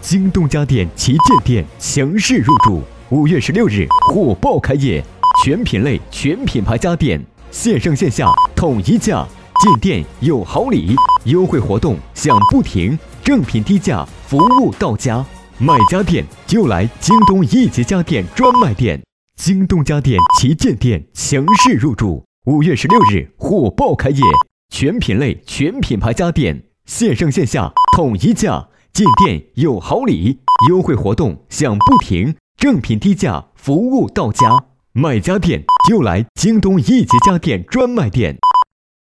京东家电旗舰店强势入驻，5月16日火爆开业，全品类、全品牌家电，线上线下统一价，进店有好礼，优惠活动享不停，正品低价，服务到家。买家电就来京东一级家电专卖店，京东家电旗舰店强势入驻，5月16日火爆开业，全品类、全品牌家电，线上线下统一价，进店有好礼，优惠活动享不停，正品低价，服务到家。买家电就来京东一级家电专卖店。